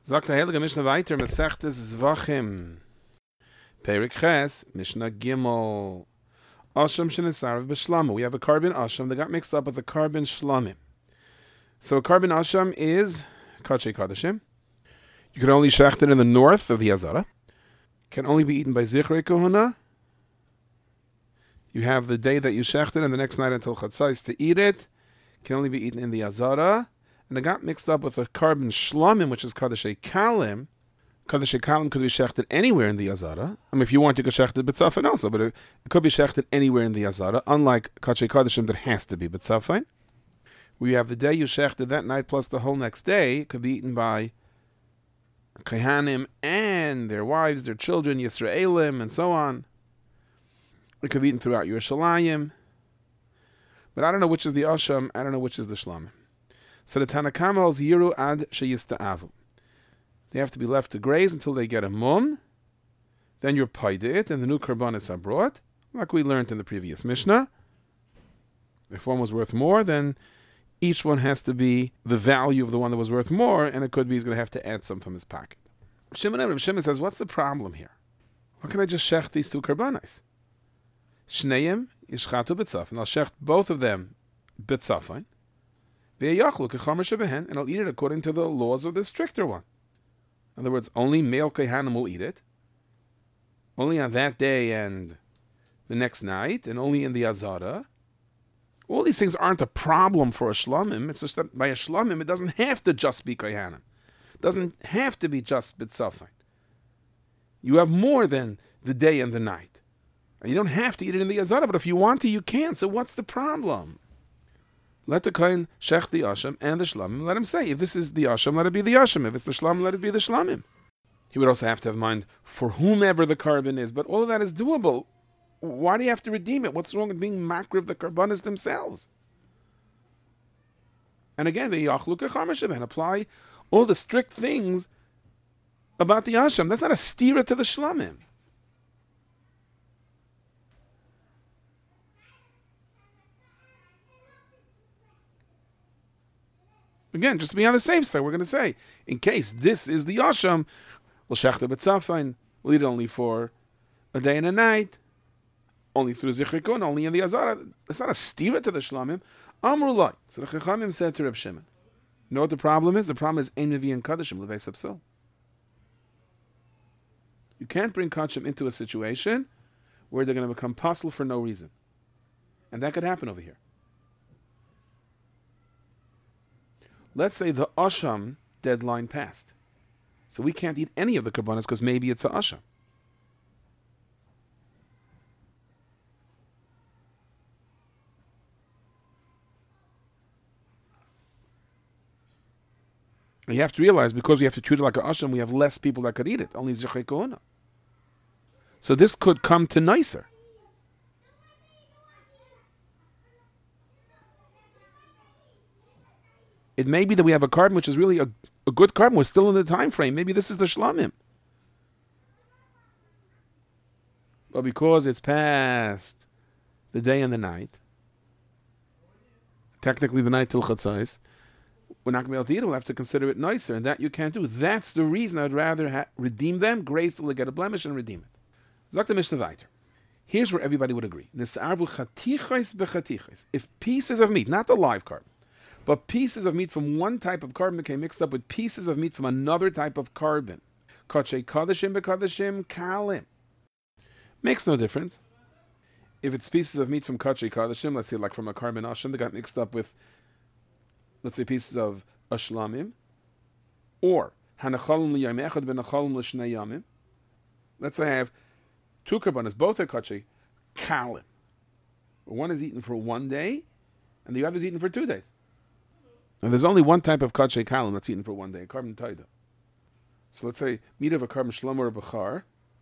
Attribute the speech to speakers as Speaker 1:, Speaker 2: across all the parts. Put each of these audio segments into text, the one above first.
Speaker 1: Sagt der Heilige Mishnah weiter, Masechtes Zvachim. Perik Ches, Mishnah Gimel. Asham shenisarav b'shlamim. We have a carbon asham that got mixed up with a carbon shlamim. So a carbon asham is kachei kadashim. You can only shecht it in the north of the Azara. Can only be eaten by zichrei kohuna. You have the day that you shecht it and the next night until chatzais to eat it. Can only be eaten in the Azara. And it got mixed up with a carbon shlamim, which is kadashei kalim. Kadashei kalim could be shechted anywhere in the Azara. I mean, if you want, you could shecht it b'tzafin also, but it could be shechted anywhere in the Azara, unlike kachei kadashim that has to be b'tzafin. Where you have the day you shechted that night plus the whole next day, it could be eaten by Kohanim and their wives, their children, Yisraelim, and so on. It could be eaten throughout Yerushalayim. But I don't know which is the Asham, I don't know which is the Shlamim. So the Tanakama holds Yiru ad sheyista'avu. They have to be left to graze until they get a mum. Then you're paid it, and the new karbanis are brought, like we learned in the previous Mishnah. If one was worth more, then each one has to be the value of the one that was worth more, and it could be he's going to have to add some from his pocket. Shimon says, what's the problem here? Why can't I just shech these two karbanis? Shneim yishchatu b'tzafin. I'll shech both of them b'tzafin. Ve'yachlu kechamer shebehen, and I'll eat it according to the laws of the stricter one. In other words, only male kohanim will eat it. Only on that day and the next night, and only in the Azara. All these things aren't a problem for a shlamim. It's just that by a shlamim, it doesn't have to just be kohanim. It doesn't have to be just b'tzafin. You have more than the day and the night. And you don't have to eat it in the Azara, but if you want to, you can. So what's the problem? Let the kohen shech the asham and the shlamim. Let him say, if this is the asham, let it be the asham. If it's the shlamim, let it be the shlamim. He would also have to have in mind for whomever the carbon is. But all of that is doable. Why do you have to redeem it? What's wrong with being makriv the karbanis themselves? And again, the yachlu kechamer and apply all the strict things about the asham. That's not a stira to the shlamim. Again, just to be on the safe side, we're going to say, in case this is the asham, we'll shechta b'tzafin, we'll eat it only for a day and a night, only through Zichikun, only in the Azara. It's not a stira to the shlamim. Amrullah. So the Chachamim said to Reb Shimon, you know what the problem is? The problem is Ein Mevi and Kadashim Levei Sapsil. You can't bring Kadashim into a situation where they're going to become possible for no reason. And that could happen over here. Let's say the Asham deadline passed. So we can't eat any of the Karbanas because maybe it's a Asham. And you have to realize, because we have to treat it like an asham, we have less people that could eat it. Only zichrei kohuna. So this could come to nicer. It may be that we have a carbon which is really a good carbon. We're still in the time frame. Maybe this is the shlamim. But because it's past the day and the night, technically the night till chatzais, we're not going to be able to eat it. We'll have to consider it nicer, and that you can't do. That's the reason I'd rather redeem them, graze till they get a blemish, and redeem it. Zok the Mishnah weiter. Here's where everybody would agree. If pieces of meat, not the live carbon, but pieces of meat from one type of carbon became mixed up with pieces of meat from another type of carbon, kachei kadashim bekadashim kalim, makes no difference. If it's pieces of meat from kachei kadashim, let's say like from a carbon asham that got mixed up with, let's say, pieces of ashlamim, or hanachalim liyayim echad benachalim l'shnei yamim. Let's say I have two karbanas, both are kachei kalim. One is eaten for 1 day, and the other is eaten for 2 days. And there's only one type of kachei kalim that's eaten for 1 day, carbon taida. So let's say meat of a carbon shlam or a bachar,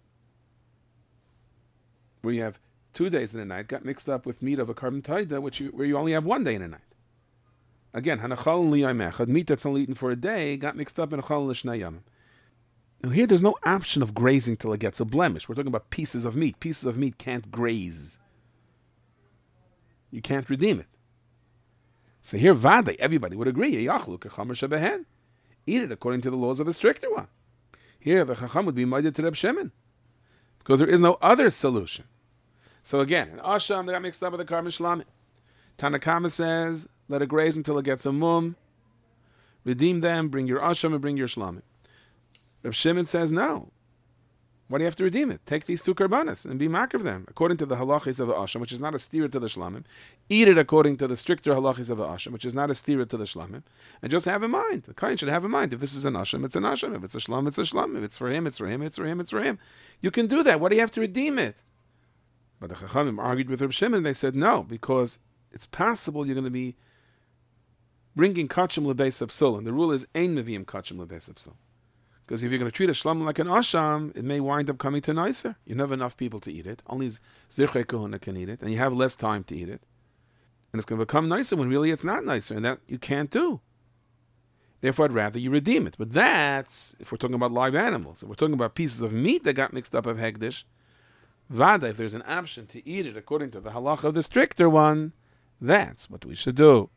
Speaker 1: where you have 2 days and a night, got mixed up with meat of a carbon taida, where you only have 1 day and a night. Again, hanachal liyayim echad, meat that's only eaten for a day, got mixed up in achal l'shnei yamim. Now here, there's no option of grazing till it gets a blemish. We're talking about pieces of meat. Pieces of meat can't graze. You can't redeem it. So here, Vade, everybody would agree. eat it according to the laws of the stricter one. Here, the Chacham would be minded to Reb Shimon, because there is no other solution. So again, in Asham, they got mixed up with the Karban Shlamim. Tanakama says, let it graze until it gets a mum, redeem them, bring your Asham and bring your Shlamim. Reb Shimon says, no. Why do you have to redeem it? Take these two karbanas and be makar of them, according to the halachis of the Asham, which is not a steer to the Shlamim. Eat it according to the stricter halachis of the Asham, which is not a steer to the Shlamim. And just have in mind, the Kohen should have in mind, if this is an Asham, it's an Asham. If it's a Shlam, it's a Shlam. If it's for him, it's for him, it's for him, it's for him. You can do that. Why do you have to redeem it? But the Chachamim argued with Reb Shimon, and they said no, because it's possible you're going to be bringing kachim lebeis psul, and the rule is ein meviim kachim lebeis psul. Because if you're going to treat a shlam like an asham, it may wind up coming to nicer. You don't have enough people to eat it. Only zirchei kahuna can eat it, and you have less time to eat it. And it's going to become nicer when really it's not nicer, and that you can't do. Therefore, I'd rather you redeem it. But that's if we're talking about live animals. If we're talking about pieces of meat that got mixed up of hegdish, vada, if there's an option to eat it according to the halacha of the stricter one, that's what we should do.